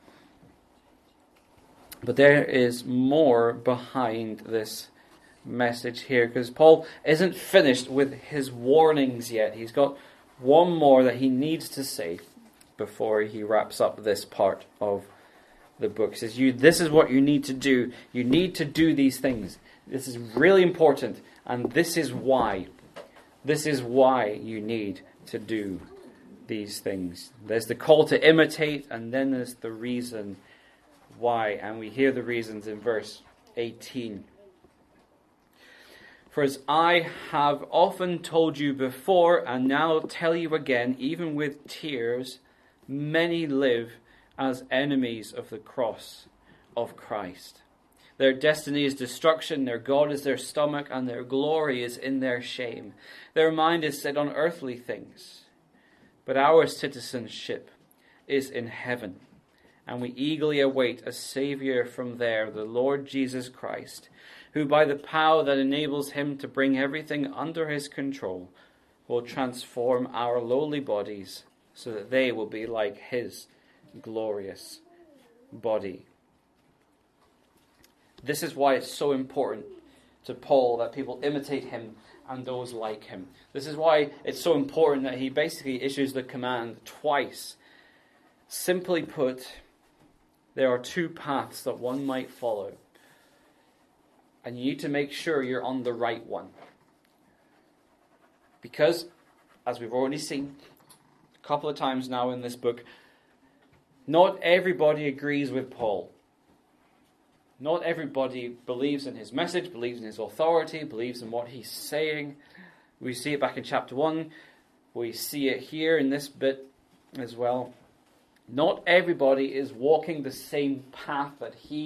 But there is more behind this message here, because Paul isn't finished with his warnings yet. He's got one more that he needs to say before he wraps up this part of the book. He says, this is what you need to do. You need to do these things. This is really important, and this is why. This is why you need to do these things. There's the call to imitate, and then there's the reason why. And we hear the reasons in verse 18. For as I have often told you before, and now tell you again, even with tears, many live as enemies of the cross of Christ. Their destiny is destruction, their God is their stomach, and their glory is in their shame. Their mind is set on earthly things. But our citizenship is in heaven, and we eagerly await a Saviour from there, the Lord Jesus Christ, who by the power that enables him to bring everything under his control will transform our lowly bodies so that they will be like his glorious body. This is why it's so important to Paul that people imitate him and those like him. This is why it's so important that he basically issues the command twice. Simply put, there are two paths that one might follow, and you need to make sure you're on the right one. Because, as we've already seen a couple of times now in this book, not everybody agrees with Paul. Not everybody believes in his message, believes in his authority, believes in what he's saying. We see it back in chapter 1. We see it here in this bit as well. Not everybody is walking the same path that he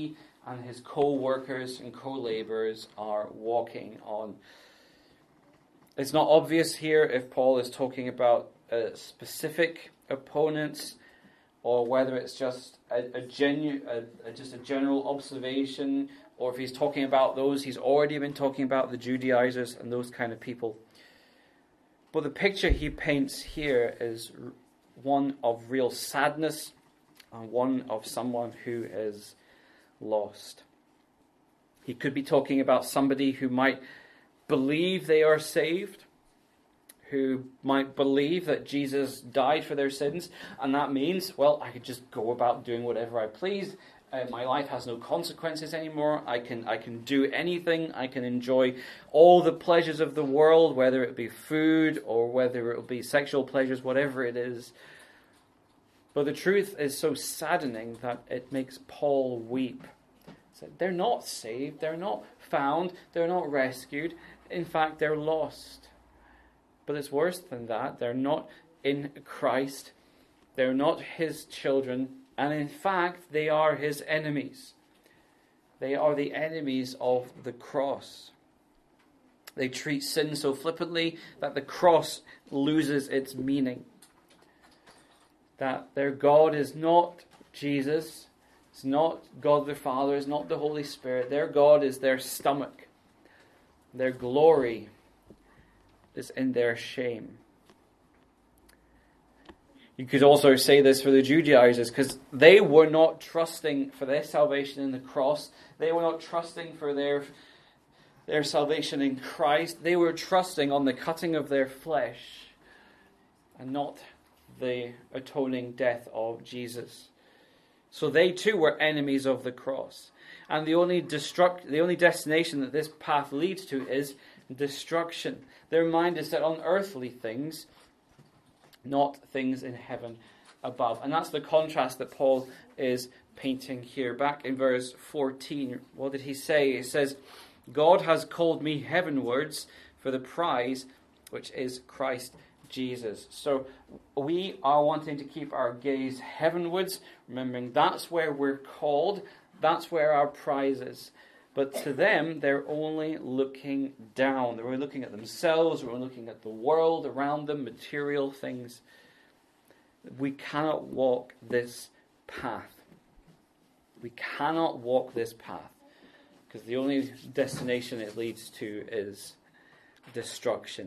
and his co-workers and co-laborers are walking on. It's not obvious here if Paul is talking about specific opponents or whether it's just a general observation, or if he's talking about those he's already been talking about, the Judaizers and those kind of people. But the picture he paints here is one of real sadness and one of someone who is lost. He could be talking about somebody who might believe they are saved, who might believe that Jesus died for their sins, and that means, well, I could just go about doing whatever I please. My life has no consequences anymore. I can do anything. I can enjoy all the pleasures of the world, whether it be food or whether it be sexual pleasures, whatever it is. But the truth is so saddening that it makes Paul weep. So they're not saved. They're not found. They're not rescued. In fact, they're lost. But it's worse than that. They're not in Christ. They're not his children. And in fact, they are his enemies. They are the enemies of the cross. They treat sin so flippantly that the cross loses its meaning. That their God is not Jesus. It's not God the Father. It's not the Holy Spirit. Their God is their stomach. Their glory is in their shame. You could also say this for the Judaizers, because they were not trusting for their salvation in the cross. They were not trusting for their salvation in Christ. They were trusting on the cutting of their flesh and not the atoning death of Jesus. So they too were enemies of the cross. And the only destination that this path leads to is destruction. Their mind is set on earthly things, not things in heaven above. And that's the contrast that Paul is painting here. Back in verse 14, what did he say? He says, God has called me heavenwards for the prize, which is Christ Jesus. So we are wanting to keep our gaze heavenwards, remembering that's where we're called, that's where our prize is. But to them, they're only looking down. They're only looking at themselves. They're only looking at the world around them, material things. We cannot walk this path. We cannot walk this path because the only destination it leads to is destruction.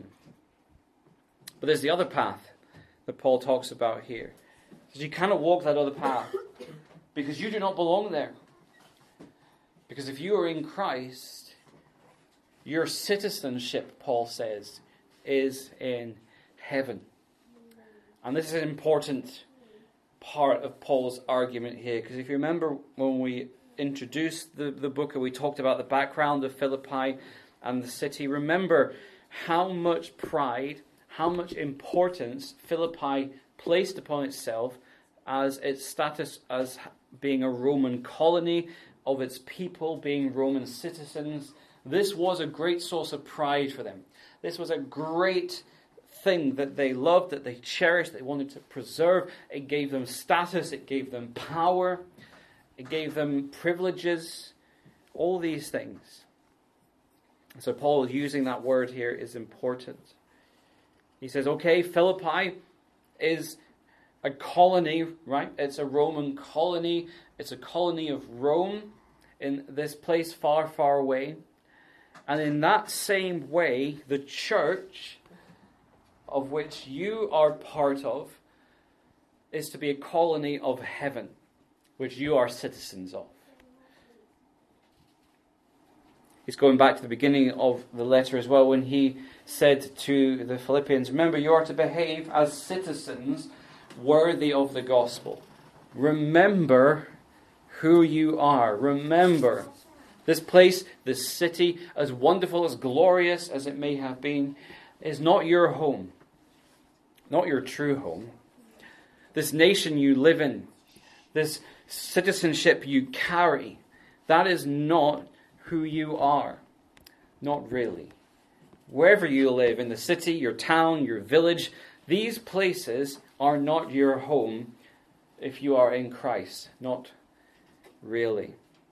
But there's the other path that Paul talks about here. He says you cannot walk that other path because you do not belong there. Because if you are in Christ, your citizenship, Paul says, is in heaven. And this is an important part of Paul's argument here. Because if you remember when we introduced the book and we talked about the background of Philippi and the city, remember how much pride, how much importance Philippi placed upon itself as its status as being a Roman colony, of its people being Roman citizens. This was a great source of pride for them. This was a great thing that they loved, that they cherished, they wanted to preserve. It gave them status, it gave them power, it gave them privileges, all these things. So Paul using that word here is important. He says, okay, Philippi is a colony, right? It's a Roman colony. It's a colony of Rome in this place far, far away. And in that same way, the church of which you are part of is to be a colony of heaven, which you are citizens of. He's going back to the beginning of the letter as well when he said to the Philippians, remember, you are to behave as citizens worthy of the gospel. Remember who you are. Remember this place, this city, as wonderful, as glorious as it may have been, is not your home. Not your true home. This nation you live in, this citizenship you carry, that is not who you are. Not really. Wherever you live, in the city, your town, your village, these places are not your home if you are in Christ. Not really.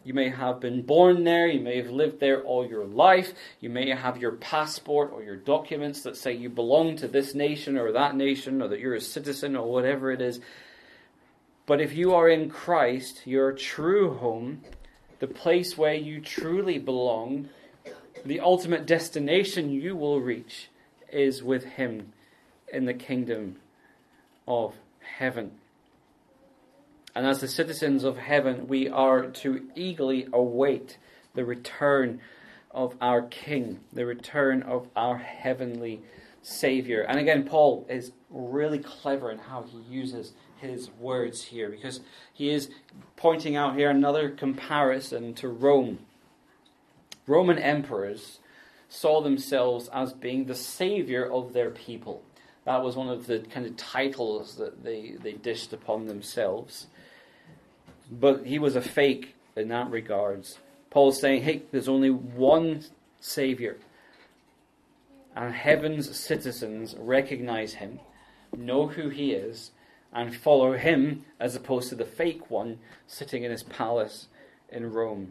You may have been born there, you may have lived there all your life, you may have your passport or your documents that say you belong to this nation or that nation, or that you're a citizen or whatever it is. But if you are in Christ, your true home, the place where you truly belong, the ultimate destination you will reach is with Him in the kingdom of heaven. And as the citizens of heaven, we are to eagerly await the return of our King, the return of our heavenly Savior. And again, Paul is really clever in how he uses his words here, because he is pointing out here another comparison to Rome. Roman emperors saw themselves as being the savior of their people. That was one of the kind of titles that they dished upon themselves. But he was a fake in that regards. Paul's saying, hey, there's only one Savior. And heaven's citizens recognize Him, know who He is, and follow Him as opposed to the fake one sitting in His palace in Rome.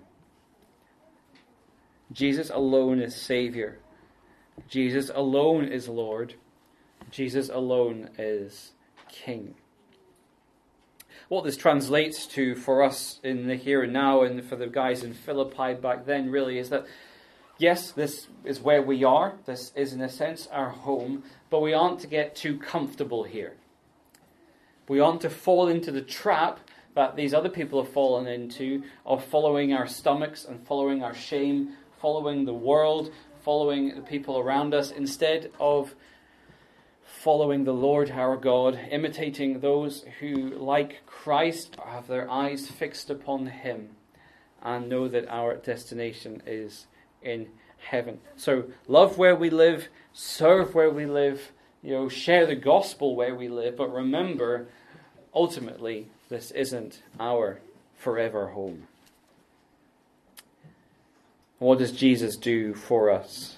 Jesus alone is Savior. Jesus alone is Lord. Jesus alone is King. What this translates to for us in the here and now, and for the guys in Philippi back then, really is that, yes, this is where we are. This is, in a sense, our home. But we aren't to get too comfortable here. We aren't to fall into the trap that these other people have fallen into of following our stomachs and following our shame, following the world, following the people around us, instead of following the Lord our God, imitating those who, like Christ, have their eyes fixed upon Him and know that our destination is in heaven. So love where we live, serve where we live, share the gospel where we live, but remember, ultimately, this isn't our forever home. What does Jesus do for us?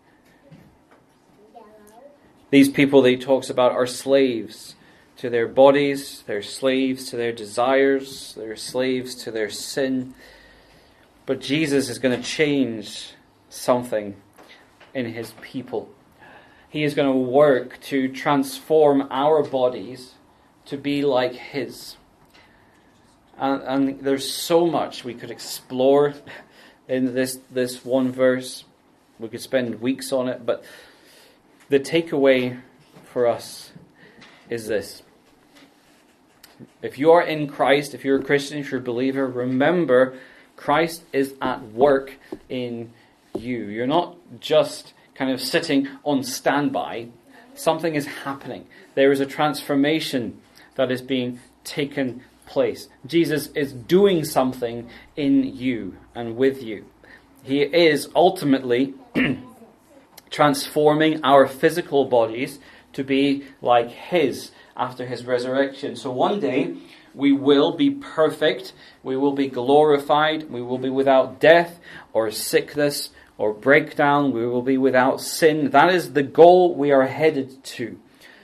These people that He talks about are slaves to their bodies, they're slaves to their desires, they're slaves to their sin. But Jesus is going to change something in His people. He is going to work to transform our bodies to be like His. And there's so much we could explore in this one verse. We could spend weeks on it, but the takeaway for us is this. If you are in Christ, if you're a Christian, if you're a believer, remember Christ is at work in you. You're not just kind of sitting on standby. Something is happening. There is a transformation that is being taken place. Jesus is doing something in you and with you. He is ultimately transforming our physical bodies to be like His after His resurrection. So one day we will be perfect, we will be glorified, we will be without death or sickness or breakdown, we will be without sin. That is the goal we are headed to.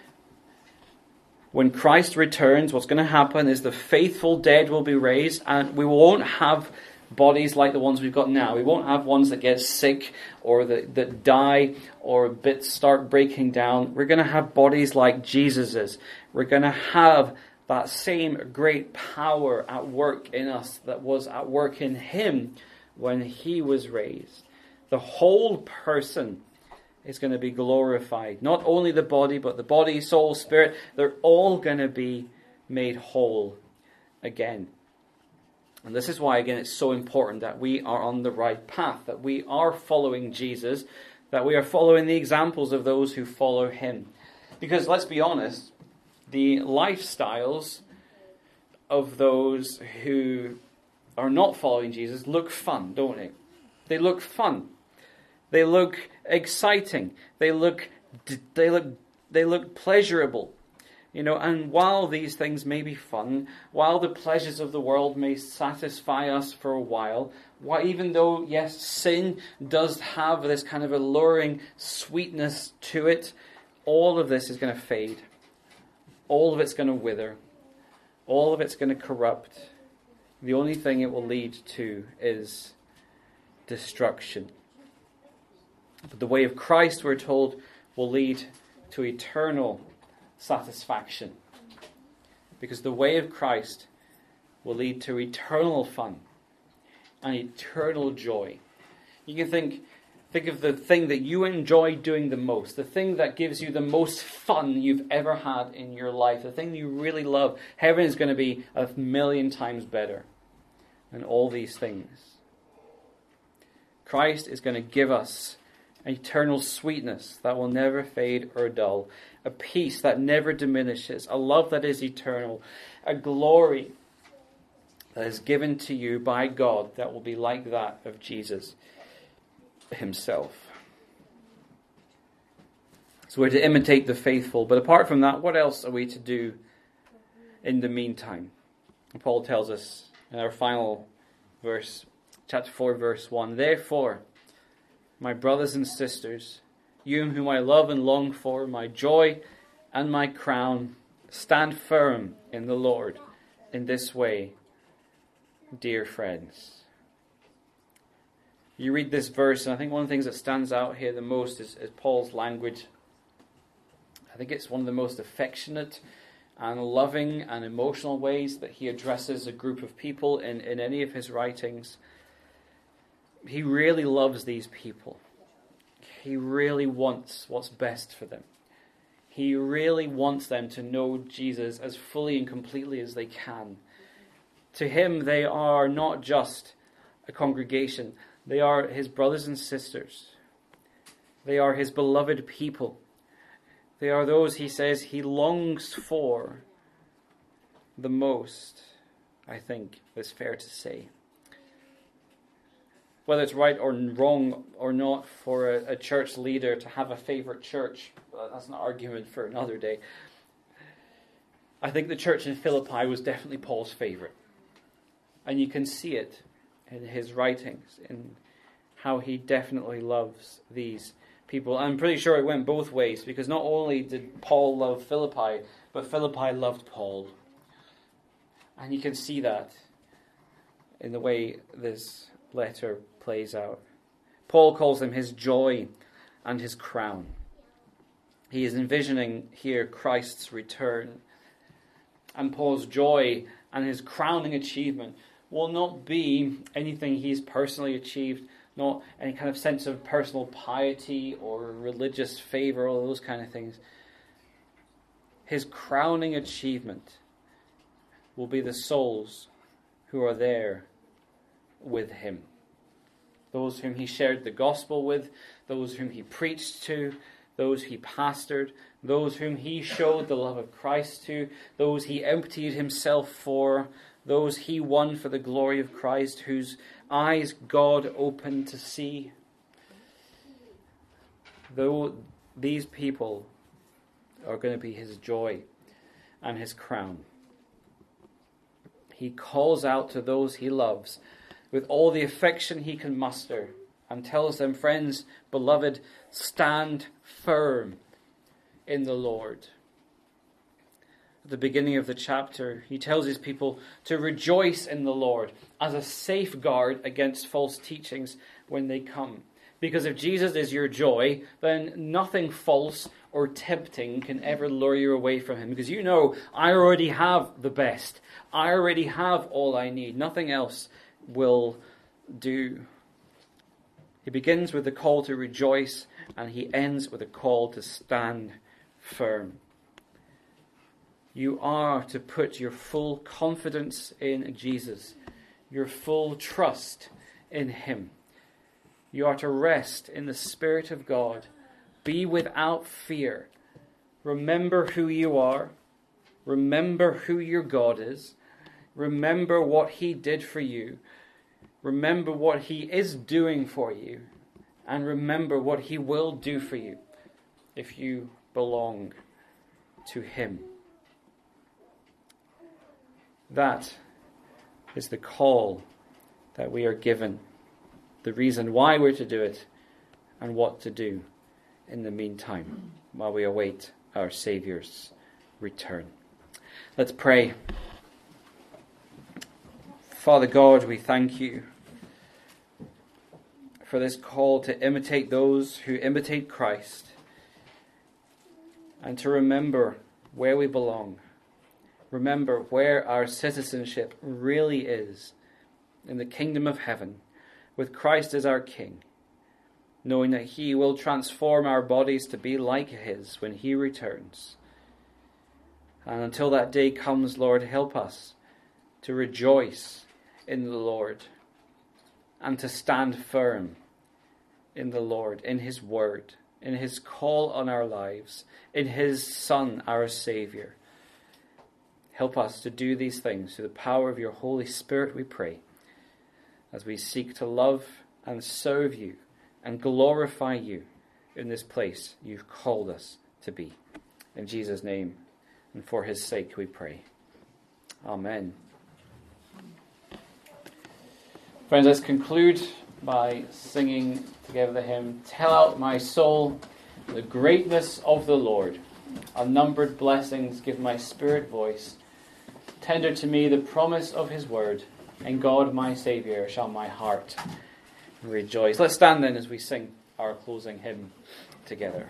When Christ returns, what's going to happen is the faithful dead will be raised, and we won't have bodies like the ones we've got now. We won't have ones that get sick or that die or bits start breaking down. We're going to have bodies like Jesus's. We're going to have that same great power at work in us that was at work in Him when He was raised. The whole person is going to be glorified. Not only the body, but the body, soul, spirit. They're all going to be made whole again. And this is why, again, it's so important that we are on the right path, that we are following Jesus, that we are following the examples of those who follow Him. Because, let's be honest, the lifestyles of those who are not following Jesus look fun, don't they? They look fun. They look exciting. They look pleasurable. And while these things may be fun, while the pleasures of the world may satisfy us for a while, even though, yes, sin does have this kind of alluring sweetness to it, all of this is going to fade. All of it's going to wither. All of it's going to corrupt. the only thing it will lead to is destruction. But the way of Christ, we're told, will lead to eternal satisfaction. Because the way of Christ will lead to eternal fun and eternal joy. You can think of the thing that you enjoy doing the most, the thing that gives you the most fun you've ever had in your life, the thing you really love. Heaven is going to be 1,000,000 times better than all these things. Christ is going to give us an eternal sweetness that will never fade or dull, a peace that never diminishes, a love that is eternal, a glory that is given to you by God that will be like that of Jesus himself. So we're to imitate the faithful, but apart from that, what else are we to do in the meantime? And Paul tells us in our final verse, chapter 4, verse 1, "Therefore, my brothers and sisters, you whom I love and long for, my joy and my crown, stand firm in the Lord in this way, dear friends." You read this verse, and I think one of the things that stands out here the most is Paul's language. I think it's one of the most affectionate and loving and emotional ways that he addresses a group of people in any of his writings. He really loves these people. He really wants what's best for them. He really wants them to know Jesus as fully and completely as they can. To him, they are not just a congregation. They are his brothers and sisters. They are his beloved people. They are those, he says, he longs for the most, I think it's fair to say. Whether it's right or wrong or not for a church leader to have a favorite church, that's an argument for another day. I think the church in Philippi was definitely Paul's favorite. And you can see it in his writings, in how he definitely loves these people. I'm pretty sure it went both ways, because not only did Paul love Philippi, but Philippi loved Paul. And you can see that in the way this letter plays out. Paul calls him his joy and his crown. He is envisioning here Christ's return. And Paul's joy and his crowning achievement will not be anything he's personally achieved, not any kind of sense of personal piety or religious favor, all those kind of things. His crowning achievement will be the souls who are there with him. Those whom he shared the gospel with, those whom he preached to, those he pastored, those whom he showed the love of Christ to, those he emptied himself for, those he won for the glory of Christ, whose eyes God opened to see. Though these people are going to be his joy and his crown. He calls out to those he loves with all the affection he can muster and tells them, friends, beloved, stand firm in the Lord. At the beginning of the chapter, he tells his people to rejoice in the Lord as a safeguard against false teachings when they come. Because if Jesus is your joy, then nothing false or tempting can ever lure you away from him. Because you know, I already have the best. I already have all I need. Nothing else will do. He begins with the call to rejoice, and he ends with a call to stand firm. You are to put your full confidence in Jesus, your full trust in him. You are to rest in the Spirit of God. Be without fear. Remember who you are. Remember who your God is. Remember what he did for you. Remember what he is doing for you. And remember what he will do for you if you belong to him. That is the call that we are given. The reason why we're to do it and what to do in the meantime while we await our Saviour's return. Let's pray. Father God, we thank you for this call to imitate those who imitate Christ and to remember where we belong. Remember where our citizenship really is, in the kingdom of heaven, with Christ as our King, knowing that he will transform our bodies to be like his when he returns. And until that day comes, Lord, help us to rejoice in the Lord and to stand firm in the Lord, in his word, in his call on our lives, in his Son, our Saviour. Help us to do these things through the power of your Holy Spirit, we pray, as we seek to love and serve you and glorify you in this place you've called us to be. In Jesus' name and for his sake we pray. Amen. Friends, let's conclude by singing together the hymn, Tell Out My Soul the Greatness of the Lord. Unnumbered blessings give my spirit voice. Tender to me the promise of his word. In God my Saviour shall my heart rejoice. Let's stand then as we sing our closing hymn together.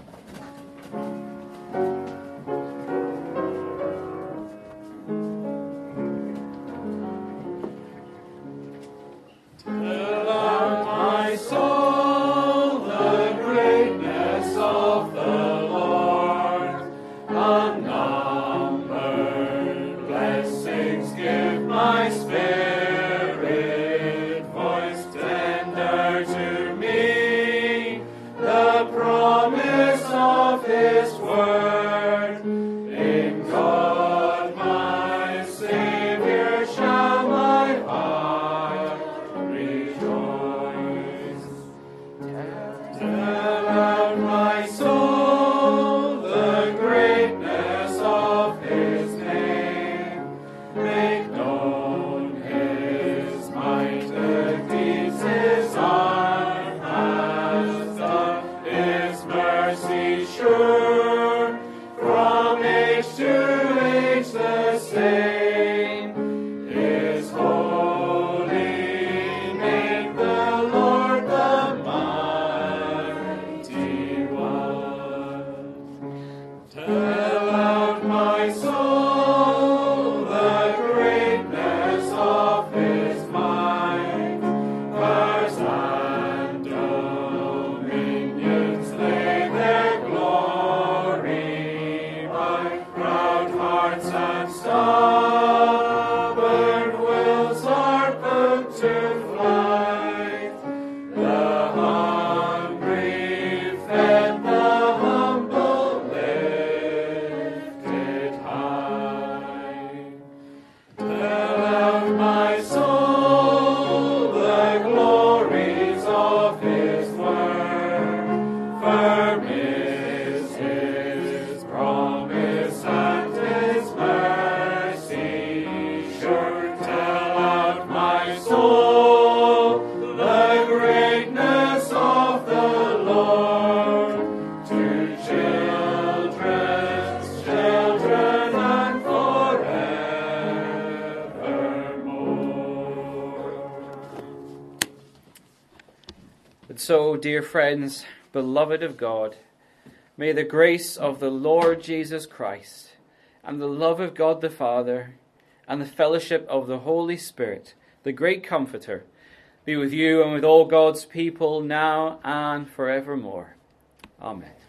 So, dear friends, beloved of God, may the grace of the Lord Jesus Christ and the love of God the Father and the fellowship of the Holy Spirit, the great Comforter, be with you and with all God's people now and forevermore. Amen.